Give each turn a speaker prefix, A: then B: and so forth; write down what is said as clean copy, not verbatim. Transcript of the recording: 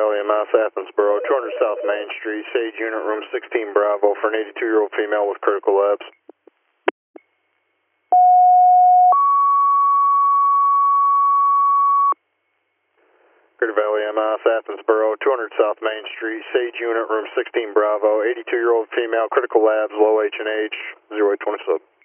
A: Valley, MS, Athensboro, 200 South Main Street, Sage Unit, room 16 Bravo for an 82-year-old female with critical labs. Greater Valley, MS, Athensboro, 200 South Main Street, Sage Unit, room 16 Bravo, 82-year-old female, critical labs, low H and H, 0820 sub.